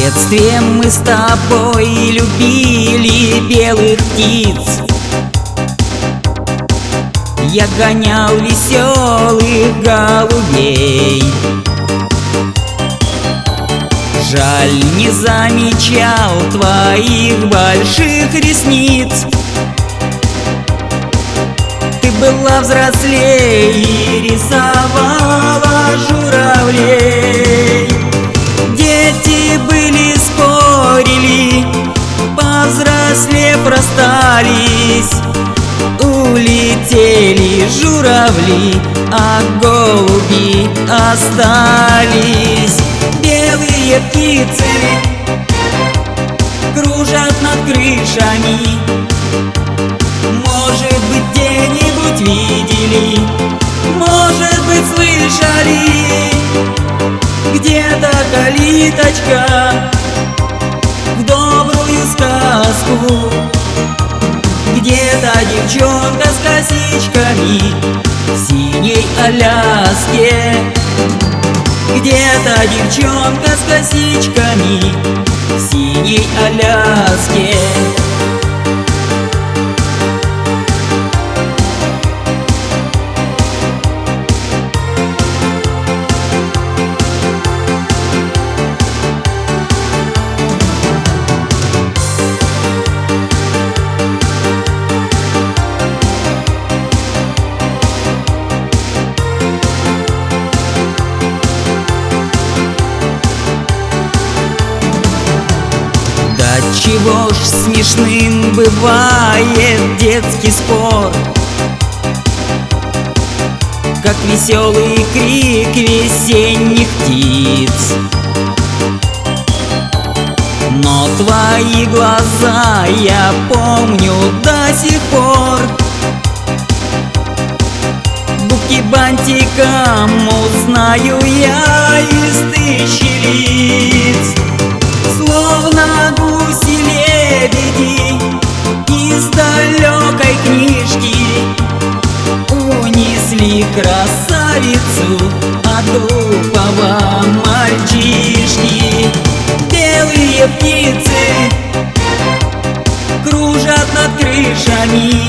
детстве мы с тобой любили белых птиц. Я гонял веселых голубей. Жаль, не замечал твоих больших ресниц. Ты была взрослее и рисовала журавлей. Дети были, спорили, повзрослев расстались. Улетели журавли, а голуби остались. Белые птицы кружат над крышами. Может быть, где-нибудь видели, может быть, слышали. Где-то калиточка в добрую сказку. Где-то девчонка с косичками в синей Аляске. Где-то девчонка с косичками в синей Аляске. Чего ж смешным бывает детский спор, как веселый крик весенних птиц. Но твои глаза я помню до сих пор. Губки бантиком узнаю я из тысячи лиц. Словно гуси-лебеди из далекой книжки унесли красавицу от глупого мальчишки. Белые птицы кружат над крышами.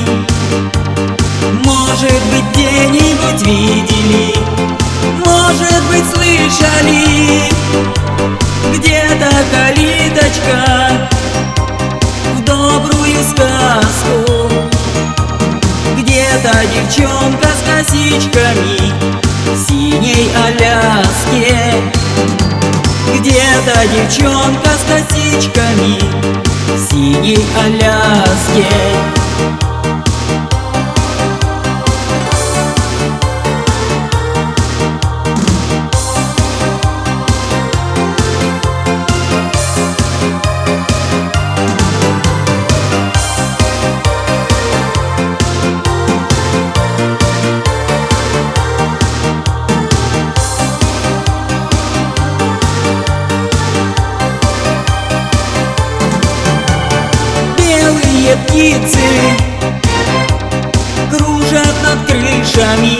Может быть, где-нибудь видели, может быть, слышали. Где-то калиточка в добрую сказку. Где-то девчонка с косичками в синей Аляске. Где-то девчонка с косичками в синей Аляске. Птицы кружат над крышами.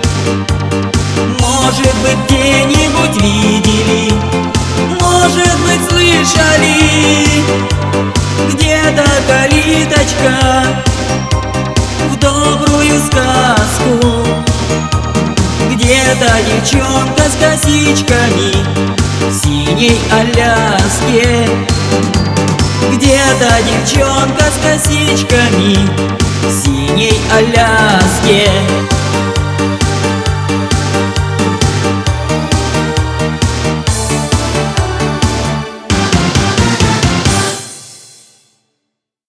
Может быть, где-нибудь видели, может быть, слышали. Где-то калиточка в добрую сказку. Где-то девчонка с косичками в синей Аляске. Где-то девчонка с косичками в синей Аляске.